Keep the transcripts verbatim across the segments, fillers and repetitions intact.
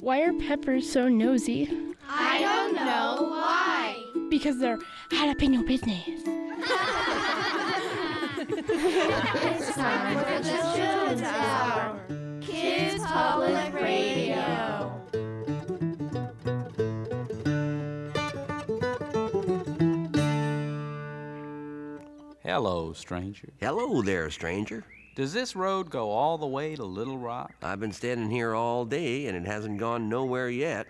Why are peppers so nosy? I don't know why. Because they're jalapeno business. It's time for the Children's Hour. Kids Public Radio. Hello, stranger. Hello there, stranger. Does this road go all the way to Little Rock? I've been standing here all day, and it hasn't gone nowhere yet.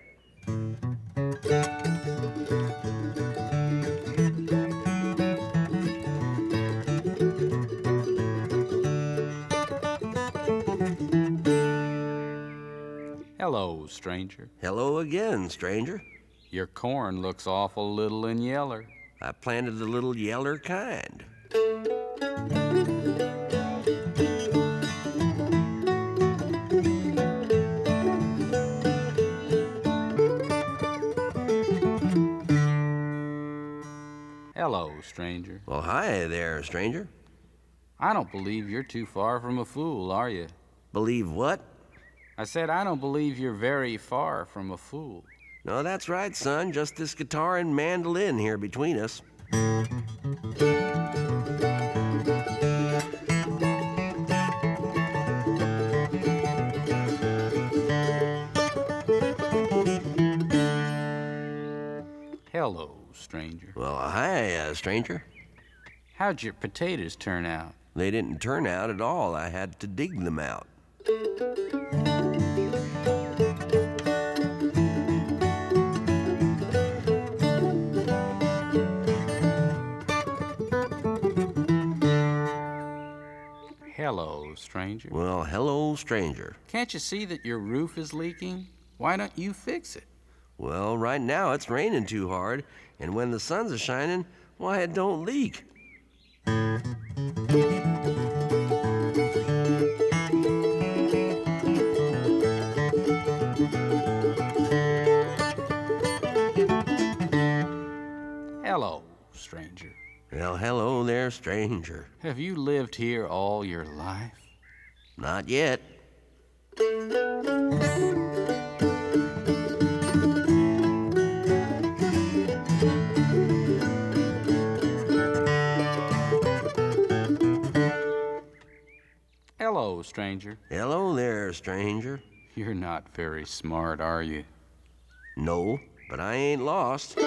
Hello, stranger. Hello again, stranger. Your corn looks awful little and yeller. I planted the little yeller kind. Hello, stranger. Well, hi there, stranger. I don't believe you're too far from a fool, are you? Believe what? I said I don't believe you're very far from a fool. No, that's right, son. Just this guitar and mandolin here between us. Hello, stranger. Well, hi, uh, stranger. How'd your potatoes turn out? They didn't turn out at all. I had to dig them out. Hello, stranger. Well, hello, stranger. Can't you see that your roof is leaking? Why don't you fix it? Well, right now it's raining too hard, and when the sun's a shining, why, it don't leak. Hello, stranger. Well, hello there, stranger. Have you lived here all your life? Not yet. Hello, stranger. Hello there, stranger. You're not very smart, are you? No, but I ain't lost.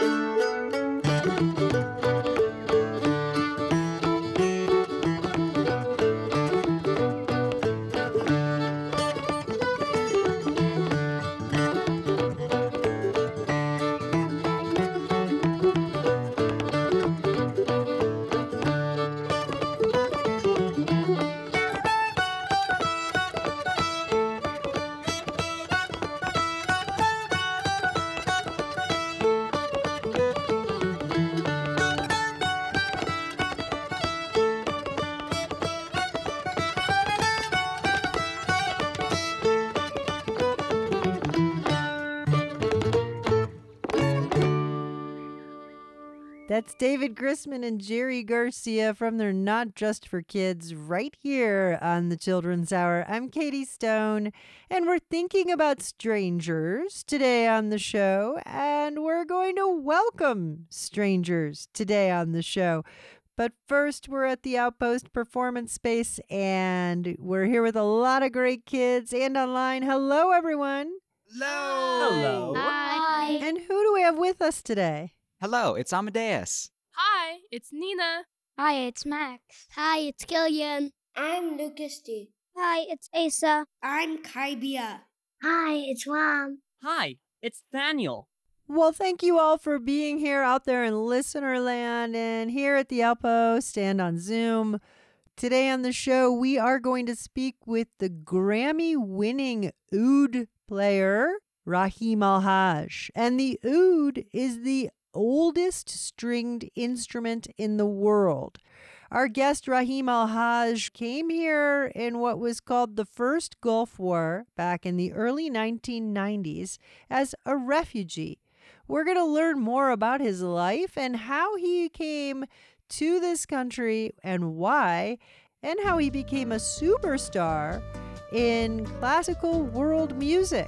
That's David Grisman and Jerry Garcia from their Not Just for Kids right here on the Children's Hour. I'm Katie Stone, and we're thinking about strangers today on the show, and we're going to welcome strangers today on the show. But first, we're at the Outpost Performance Space, and we're here with a lot of great kids and online. Hello, everyone. Hello. Hello. Hi. And who do we have with us today? Hello, it's Amadeus. Hi, it's Nina. Hi, it's Max. Hi, it's Killian. I'm Lucas D. Hi, it's Asa. I'm Kaibia. Hi, it's Ram. Hi, it's Daniel. Well, thank you all for being here out there in listener land and here at the Outpost and on Zoom. Today on the show, we are going to speak with the Grammy-winning oud player, Rahim Alhaj. And the oud is the oldest stringed instrument in the world. Our guest Rahim Alhaj came here in what was called the First Gulf War back in the early nineteen nineties as a refugee. We're going to learn more about his life and how he came to this country and why, and how he became a superstar in classical world music.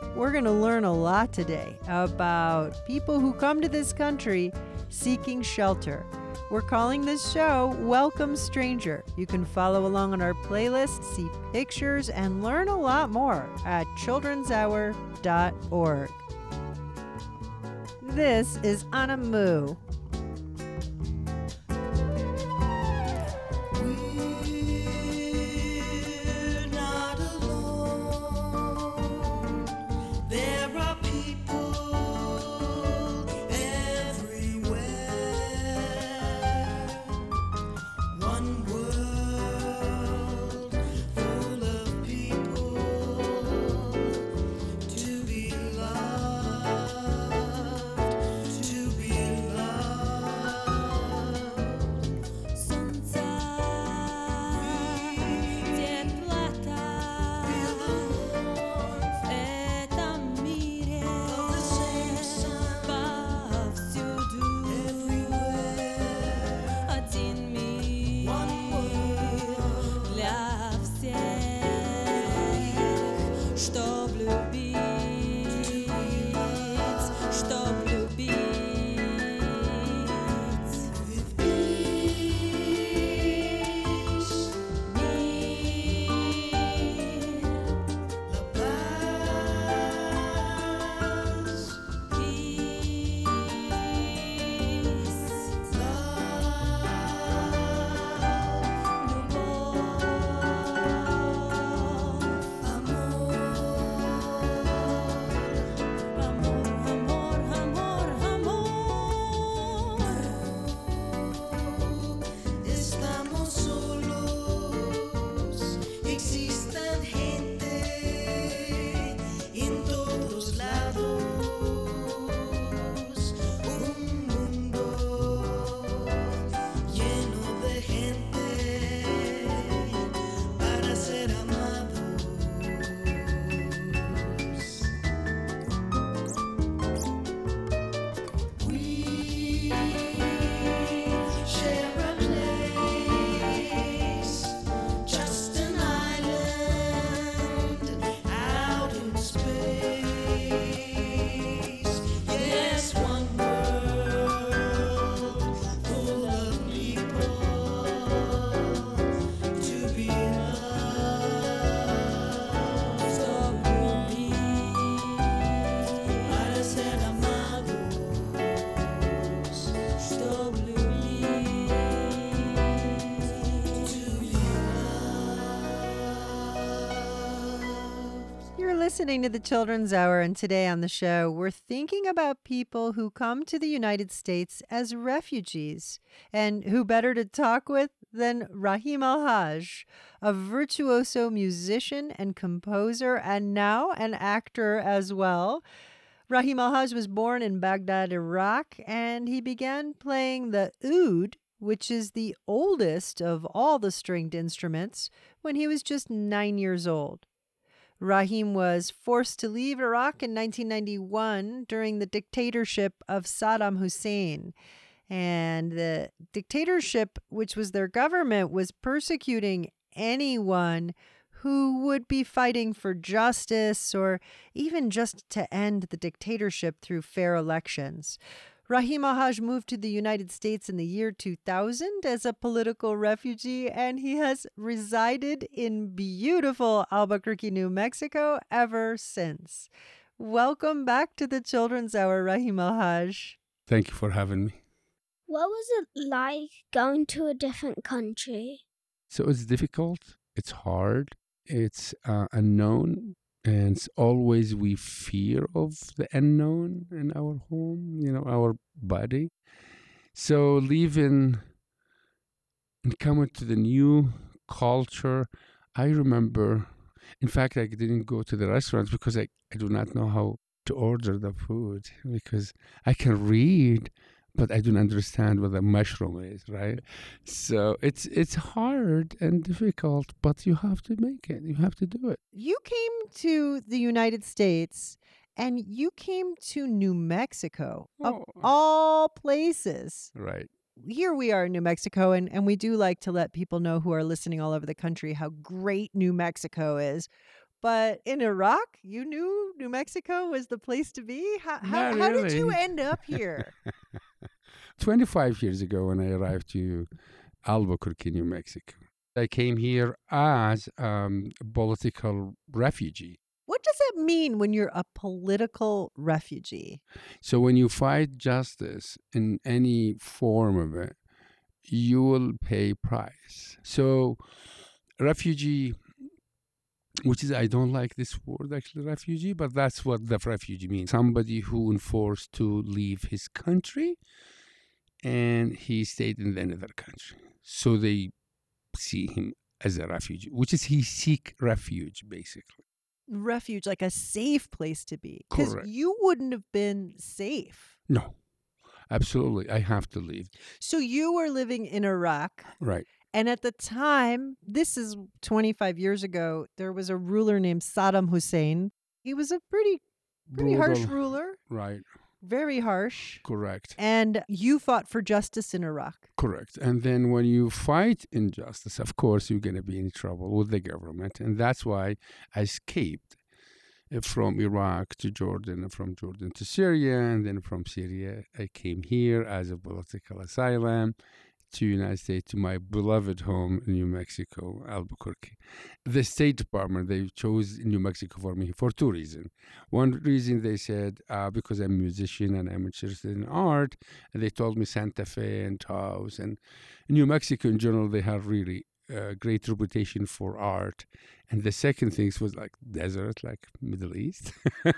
We're going to learn a lot today about people who come to this country seeking shelter. We're calling this show Welcome Stranger. You can follow along on our playlist, see pictures, and learn a lot more at children's hour dot org. This is Anna Moo. Listening to the Children's Hour, and today on the show, we're thinking about people who come to the United States as refugees. And who better to talk with than Rahim Alhaj, a virtuoso musician and composer, and now an actor as well. Rahim Alhaj was born in Baghdad, Iraq, and he began playing the oud, which is the oldest of all the stringed instruments, when he was just nine years old. Rahim was forced to leave Iraq in nineteen ninety-one during the dictatorship of Saddam Hussein. And the dictatorship, which was their government, was persecuting anyone who would be fighting for justice or even just to end the dictatorship through fair elections. Rahim Alhaj moved to the United States in the year two thousand as a political refugee, and he has resided in beautiful Albuquerque, New Mexico ever since. Welcome back to the Children's Hour, Rahim Alhaj. Thank you for having me. What was it like going to a different country? So it's difficult, it's hard, it's uh, unknown. And it's always we fear of the unknown in our home, you know, our body. So leaving and coming to the new culture, I remember, in fact, I didn't go to the restaurants because I, I do not know how to order the food because I can read, but I don't understand what a mushroom is, right? So it's it's hard and difficult, but you have to make it. You have to do it. You came to the United States, and you came to New Mexico, of Oh. all places. Right. Here we are in New Mexico, and, and we do like to let people know who are listening all over the country how great New Mexico is. But in Iraq, you knew New Mexico was the place to be? How, how, Not how did you really. end up here? twenty-five years ago, when I arrived to Albuquerque, New Mexico, I came here as um, a political refugee. What does it mean when you're a political refugee? So when you fight justice in any form of it, you will pay price. So refugee, which is, I don't like this word actually, refugee, but that's what the refugee means. Somebody who enforced to leave his country and he stayed in another country. So they see him as a refugee, which is he seek refuge, basically. Refuge, like a safe place to be. Because Correct. you wouldn't have been safe. No, absolutely. I have to leave. So you were living in Iraq. Right. And at the time, this is twenty-five years ago, there was a ruler named Saddam Hussein. He was a pretty, pretty harsh Brutal. ruler. Right. Very harsh. Correct. And you fought for justice in Iraq. Correct. And then when you fight injustice, of course, you're going to be in trouble with the government. And that's why I escaped from Iraq to Jordan, and from Jordan to Syria. And then from Syria, I came here as a political asylum to United States, to my beloved home in New Mexico, Albuquerque. The State Department, they chose New Mexico for me for two reasons. One reason, they said, uh, because I'm a musician and I'm interested in art, and they told me Santa Fe and Taos. And New Mexico in general, they have really uh, great reputation for art. And the second thing was like desert, like Middle East.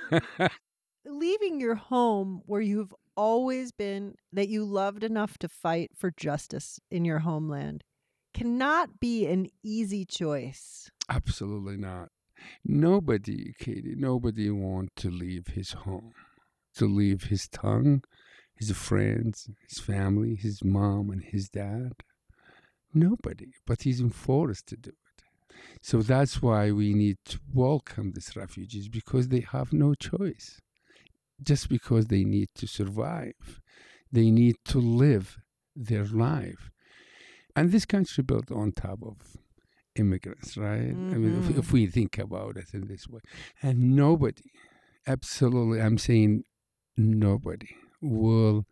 Leaving your home where you've always been, that you loved enough to fight for justice in your homeland, cannot be an easy choice. Absolutely not. Nobody, Katie, nobody wants to leave his home, to leave his tongue, his friends, his family, his mom and his dad. Nobody, but he's enforced to do it. So that's why we need to welcome these refugees, because they have no choice. Just because they need to survive. They need to live their life. And this country built on top of immigrants, right? Mm-hmm. I mean, if, if we think about it in this way. And nobody, absolutely, I'm saying nobody will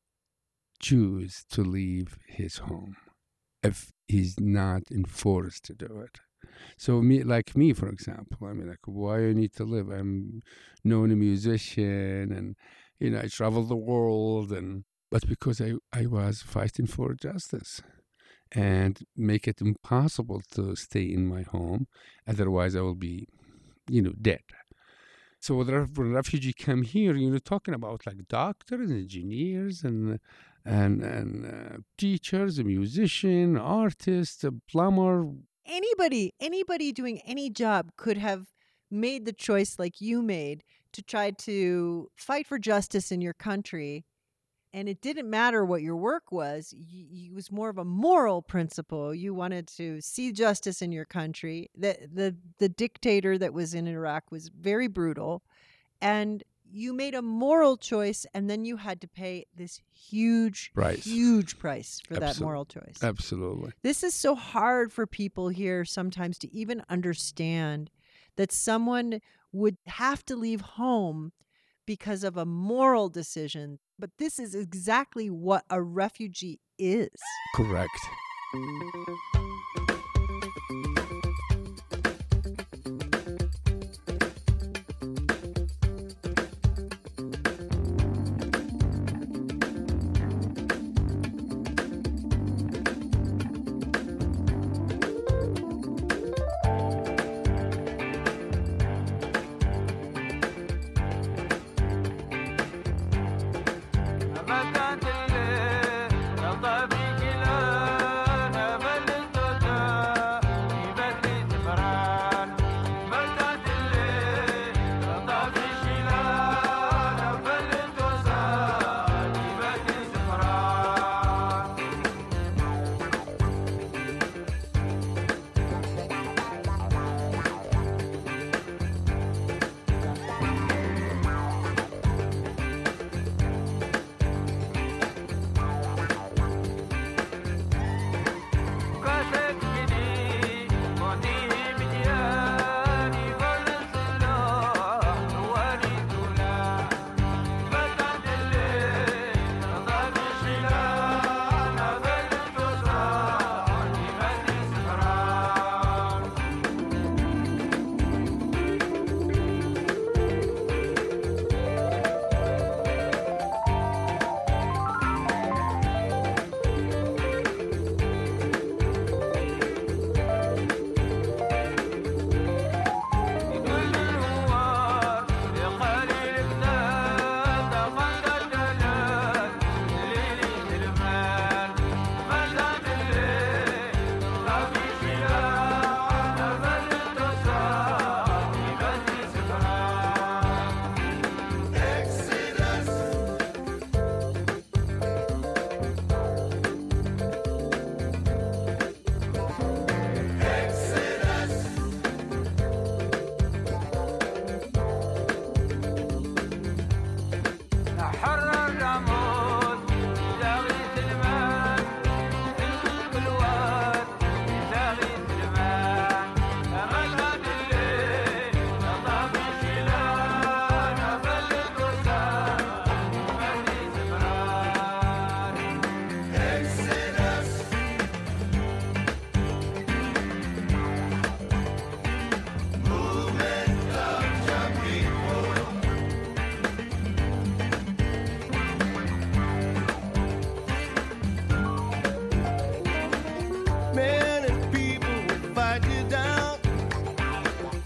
choose to leave his home if he's not enforced to do it. So me, like me, for example, I mean, like, why I need to live? I'm known a musician, and you know, I travel the world, and but because I, I was fighting for justice, and make it impossible to stay in my home, otherwise I will be, you know, dead. So when the refugee come here, you know, talking about like doctors, engineers, and and and uh, teachers, a musician, artist, a plumber. Anybody, anybody doing any job could have made the choice like you made to try to fight for justice in your country. And it didn't matter what your work was. It was more of a moral principle. You wanted to see justice in your country. The, the, the dictator that was in Iraq was very brutal. And you made a moral choice, and then you had to pay this huge, price. huge price for Absolutely. that moral choice. Absolutely. This is so hard for people here sometimes to even understand that someone would have to leave home because of a moral decision. But this is exactly what a refugee is. Correct.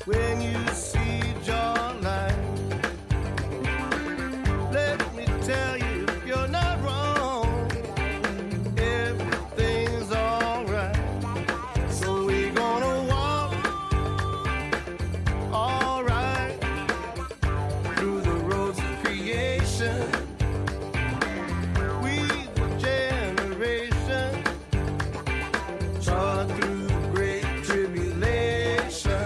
when you see jawline. Let me tell you, you're not wrong. Everything's alright. So we're gonna walk alright through the roads of creation. We the generation trod through great tribulation.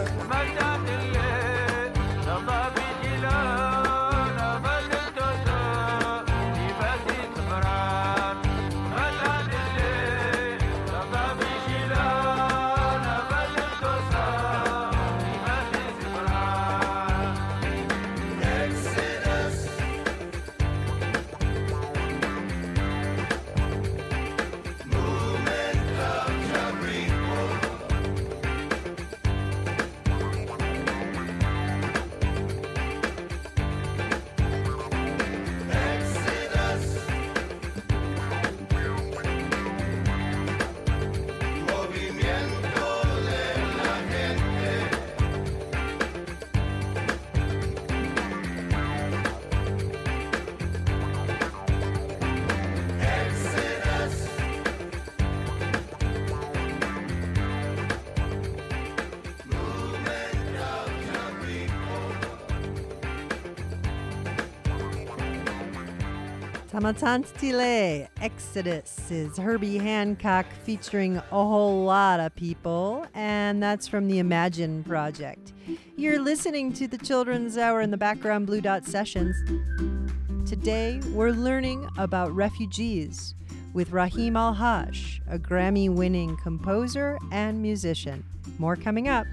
Tamatantile Exodus is Herbie Hancock featuring a whole lot of people, and that's from the Imagine Project. You're listening to the Children's Hour in the background Blue Dot Sessions. Today, we're learning about refugees with Rahim Al-Haj, a Grammy-winning composer and musician. More coming up.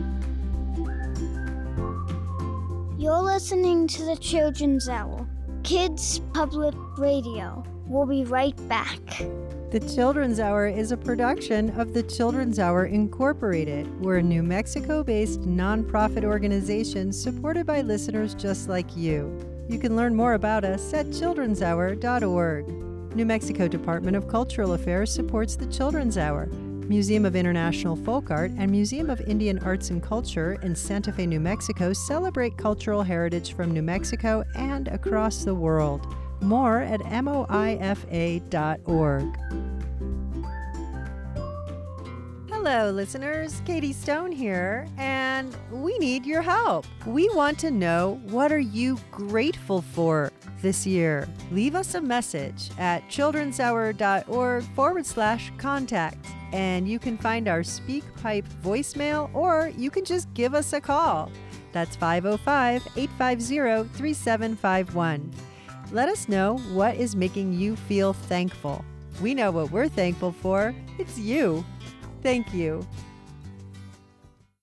You're listening to the Children's Hour, Kids Public Radio. We'll be right back. The Children's Hour is a production of the Children's Hour Incorporated. We're a New Mexico-based nonprofit organization supported by listeners just like you. You can learn more about us at children's hour dot org. New Mexico Department of Cultural Affairs supports the Children's Hour. Museum of International Folk Art and Museum of Indian Arts and Culture in Santa Fe, New Mexico celebrate cultural heritage from New Mexico and across the world. More at M O I F A dot org. Hello, listeners. Katie Stone here, and we need your help. We want to know, what are you grateful for this year? Leave us a message at children's hour dot org forward slash contact. And you can find our SpeakPipe voicemail, or you can just give us a call. That's five oh five, eight five zero, three seven five one. Let us know what is making you feel thankful. We know what we're thankful for. It's you. Thank you.